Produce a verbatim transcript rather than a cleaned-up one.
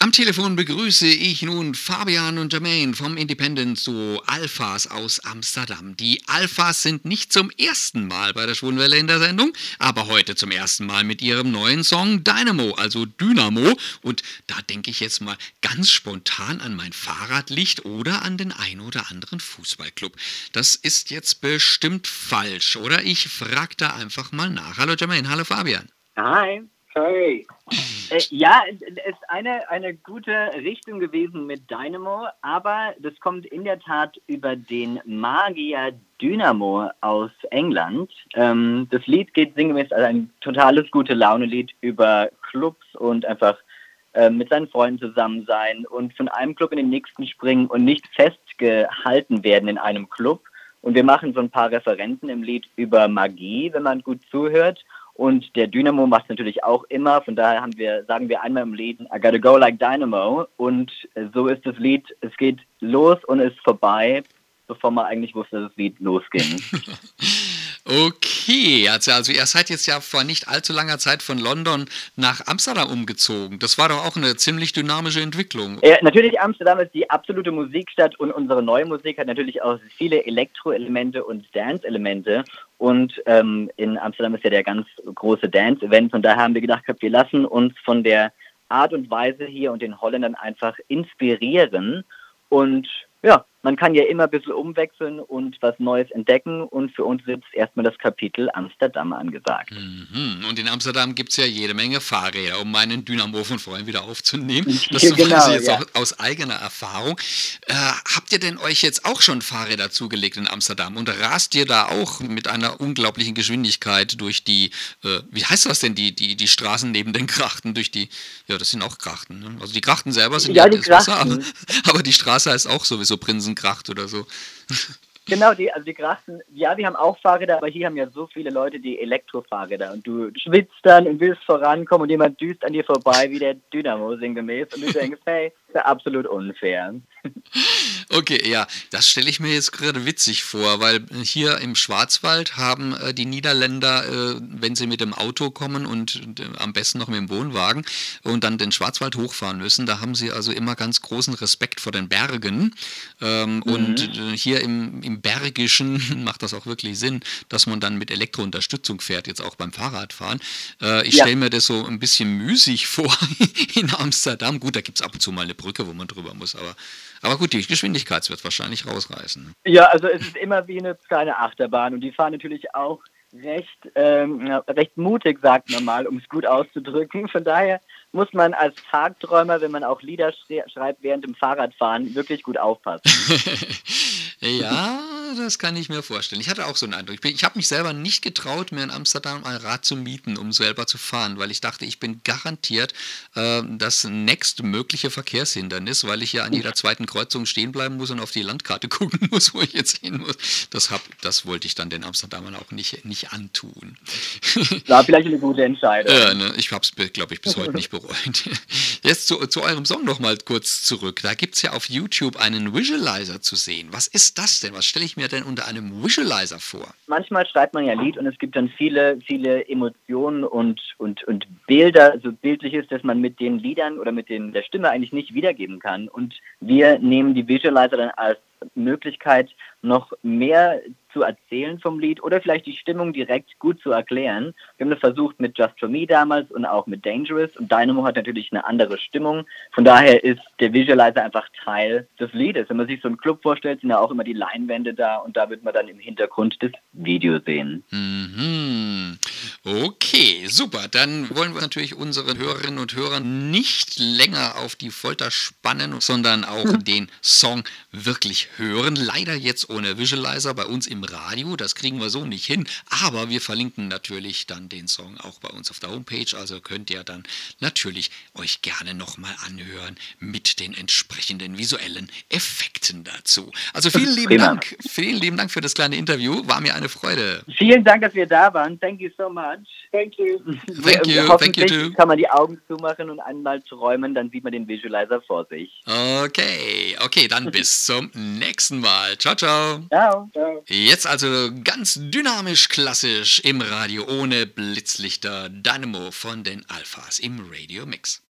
Am Telefon begrüße ich nun Fabian und Jermaine vom Independent Duo Alphas aus Amsterdam. Die Alphas sind nicht zum ersten Mal bei der Schwulenwelle in der Sendung, aber heute zum ersten Mal mit ihrem neuen Song Dynamo, also Dynamo. Und da denke ich jetzt mal ganz spontan an mein Fahrradlicht oder an den ein oder anderen Fußballclub. Das ist jetzt bestimmt falsch, oder? Ich frage da einfach mal nach. Hallo Jermaine, hallo Fabian. Hi. Hey. Äh, ja, es ist eine, eine gute Richtung gewesen mit Dynamo, aber das kommt in der Tat über den Magier Dynamo aus England. Ähm, das Lied geht sinngemäß als ein totales Gute-Laune-Lied über Clubs und einfach äh, mit seinen Freunden zusammen sein und von einem Club in den nächsten springen und nicht festgehalten werden in einem Club. Und wir machen so ein paar Referenzen im Lied über Magie, wenn man gut zuhört. Und der Dynamo macht natürlich auch immer, von daher haben wir, sagen wir einmal im Lied, I gotta go like Dynamo. Und so ist das Lied, es geht los und ist vorbei, bevor man eigentlich wusste, dass das Lied losging. Okay, also, also ihr seid jetzt ja vor nicht allzu langer Zeit von London nach Amsterdam umgezogen. Das war doch auch eine ziemlich dynamische Entwicklung. Ja, natürlich, Amsterdam ist die absolute Musikstadt und unsere neue Musik hat natürlich auch viele Elektro-Elemente und Dance-Elemente. Und ähm, in Amsterdam ist ja der ganz große Dance-Event. Von daher haben wir gedacht, wir lassen uns von der Art und Weise hier und den Holländern einfach inspirieren. Und ja, man kann ja immer ein bisschen umwechseln und was Neues entdecken. Und für uns ist jetzt erstmal das Kapitel Amsterdam angesagt. Mhm. Und in Amsterdam gibt es ja jede Menge Fahrräder, um meinen Dynamo von vorhin wieder aufzunehmen. Das Ja, genau, weiß ich jetzt ja. auch aus eigener Erfahrung. Äh, habt ihr denn euch jetzt auch schon Fahrräder zugelegt in Amsterdam? Und rast ihr da auch mit einer unglaublichen Geschwindigkeit durch die, äh, wie heißt das denn, die, die, die Straßen neben den Grachten, durch die, ja, das sind auch Grachten. Ne? Also die Grachten selber sind Ja, ja die das Wasser, Grachten. aber, aber die Straße heißt auch sowieso Prinzengracht oder so. Genau, die, also die Grachten, ja, wir haben auch Fahrräder, aber hier haben ja so viele Leute die Elektrofahrräder und du schwitzt dann und willst vorankommen und jemand düst an dir vorbei wie der Dynamo sinngemäß und du denkst, hey, das ist ja absolut unfair. Okay, ja, das stelle ich mir jetzt gerade witzig vor, weil hier im Schwarzwald haben äh, die Niederländer, äh, wenn sie mit dem Auto kommen und äh, am besten noch mit dem Wohnwagen und dann den Schwarzwald hochfahren müssen, da haben sie also immer ganz großen Respekt vor den Bergen. Ähm, mhm. Und äh, hier im, im Bergischen macht das auch wirklich Sinn, dass man dann mit Elektrounterstützung fährt, jetzt auch beim Fahrradfahren. Äh, ich ja. stelle mir das so ein bisschen müßig vor in Amsterdam. Gut, da gibt es ab und zu mal eine Brücke, wo man drüber muss, aber Aber gut, die Geschwindigkeit wird wahrscheinlich rausreißen. Ja, also es ist immer wie eine kleine Achterbahn und die fahren natürlich auch recht, ähm, recht mutig, sagt man mal, um es gut auszudrücken. Von daher muss man als Tagträumer, wenn man auch Lieder schreibt während dem Fahrradfahren, wirklich gut aufpassen. Ja, das kann ich mir vorstellen. Ich hatte auch so einen Eindruck. Ich, bin, ich habe mich selber nicht getraut, mir in Amsterdam ein Rad zu mieten, um selber zu fahren, weil ich dachte, ich bin garantiert äh, das nächstmögliche Verkehrshindernis, weil ich ja an jeder zweiten Kreuzung stehen bleiben muss und auf die Landkarte gucken muss, wo ich jetzt hin muss. Das, hab, das wollte ich dann den Amsterdamern auch nicht, nicht antun. War vielleicht eine gute Entscheidung. Äh, ne, ich habe es, glaube ich, bis heute nicht bereut. Jetzt zu, zu eurem Song noch mal kurz zurück. Da gibt es ja auf YouTube einen Visualizer zu sehen. Was ist das denn? Was stelle ich mir denn unter einem Visualizer vor? Manchmal schreibt man ja Lied und es gibt dann viele, viele Emotionen und, und, und Bilder, so bildlich ist, dass man mit den Liedern oder mit den, der Stimme eigentlich nicht wiedergeben kann. Und wir nehmen die Visualizer dann als Möglichkeit, noch mehr zu erzählen vom Lied oder vielleicht die Stimmung direkt gut zu erklären. Wir haben das versucht mit Just For Me damals und auch mit Dangerous und Dynamo hat natürlich eine andere Stimmung. Von daher ist der Visualizer einfach Teil des Liedes. Wenn man sich so einen Club vorstellt, sind ja auch immer die Leinwände da und da wird man dann im Hintergrund das Video sehen. Mhm. Okay, super. Dann wollen wir natürlich unseren Hörerinnen und Hörern nicht länger auf die Folter spannen, sondern auch den Song wirklich hören. Leider jetzt ohne Visualizer bei uns im Radio. Das kriegen wir so nicht hin. Aber wir verlinken natürlich dann den Song auch bei uns auf der Homepage. Also könnt ihr dann natürlich euch gerne nochmal anhören mit den entsprechenden visuellen Effekten dazu. Also vielen lieben Prima. Dank. Vielen lieben Dank für das kleine Interview. War mir eine Freude. Vielen Dank, dass wir da waren. Thank you so much. Thank you. Thank you. Hoffentlich Thank you too. kann man die Augen zumachen und einmal träumen, dann sieht man den Visualizer vor sich. Okay, okay, dann bis zum nächsten Mal. Ciao, ciao. Ciao. Ciao. Jetzt also ganz dynamisch klassisch im Radio ohne Blitzlichter Dynamo von den Alphas im Radio Mix.